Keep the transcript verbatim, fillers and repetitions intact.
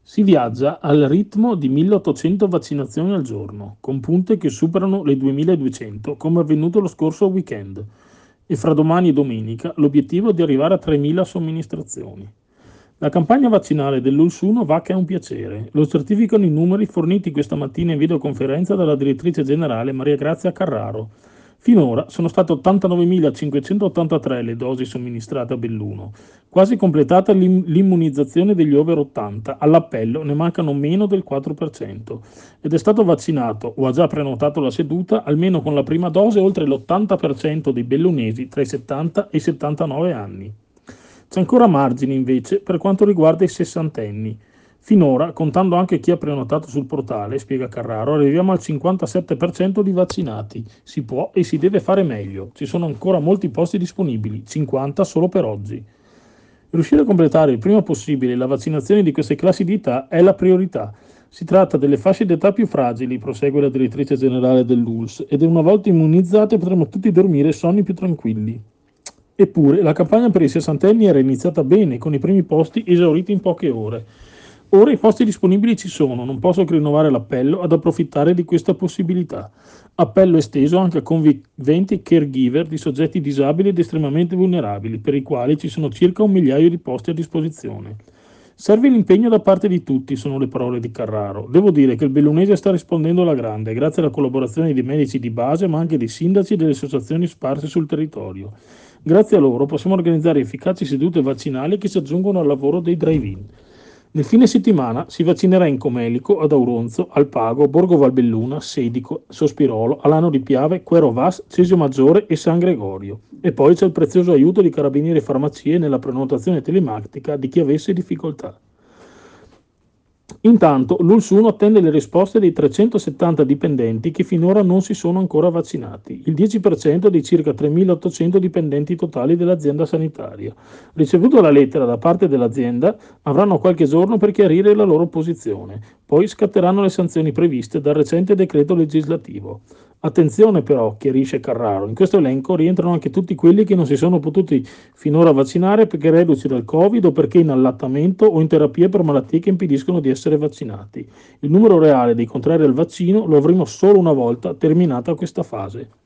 Si viaggia al ritmo di milleottocento vaccinazioni al giorno, con punte che superano le duemiladuecento, come avvenuto lo scorso weekend, e fra domani e domenica l'obiettivo è di arrivare a tremila somministrazioni. La campagna vaccinale dell'U L S uno va che è un piacere, lo certificano i numeri forniti questa mattina in videoconferenza dalla direttrice generale Maria Grazia Carraro. Finora sono state ottantanovemilacinquecentottantatré le dosi somministrate a Belluno, quasi completata l'im- l'immunizzazione degli over ottanta, all'appello ne mancano meno del quattro per cento ed è stato vaccinato o ha già prenotato la seduta almeno con la prima dose oltre l'ottanta per cento dei bellunesi tra i settanta e i settantanove anni. C'è ancora margine invece per quanto riguarda i sessantenni. Finora, contando anche chi ha prenotato sul portale, spiega Carraro, arriviamo al cinquantasette per cento di vaccinati. Si può e si deve fare meglio. Ci sono ancora molti posti disponibili, cinquanta solo per oggi. Riuscire a completare il prima possibile la vaccinazione di queste classi di età è la priorità. Si tratta delle fasce d'età più fragili, prosegue la direttrice generale dell'U L S, ed una volta immunizzate potremo tutti dormire sonni più tranquilli. Eppure, la campagna per i sessantenni era iniziata bene, con i primi posti esauriti in poche ore. Ora i posti disponibili ci sono, non posso che rinnovare l'appello ad approfittare di questa possibilità. Appello esteso anche a conviventi caregiver di soggetti disabili ed estremamente vulnerabili, per i quali ci sono circa un migliaio di posti a disposizione. Serve l'impegno da parte di tutti, sono le parole di Carraro. Devo dire che il bellunese sta rispondendo alla grande, grazie alla collaborazione dei medici di base, ma anche dei sindaci e delle associazioni sparse sul territorio. Grazie a loro possiamo organizzare efficaci sedute vaccinali che si aggiungono al lavoro dei drive-in. Nel fine settimana si vaccinerà in Comelico, ad Auronzo, Alpago, Borgo Valbelluna, Sedico, Sospirolo, Alano di Piave, Quero Vas, Cesio Maggiore e San Gregorio. E poi c'è il prezioso aiuto di carabinieri e farmacie nella prenotazione telematica di chi avesse difficoltà. Intanto l'U L S uno attende le risposte dei trecentosettanta dipendenti che finora non si sono ancora vaccinati, il dieci per cento dei circa tremilaottocento dipendenti totali dell'azienda sanitaria. Ricevuto la lettera da parte dell'azienda, avranno qualche giorno per chiarire la loro posizione, poi scatteranno le sanzioni previste dal recente decreto legislativo. Attenzione però, chiarisce Carraro, in questo elenco rientrano anche tutti quelli che non si sono potuti finora vaccinare perché reduci dal Covid o perché in allattamento o in terapia per malattie che impediscono di essere vaccinati. Il numero reale dei contrari al vaccino lo avremo solo una volta terminata questa fase.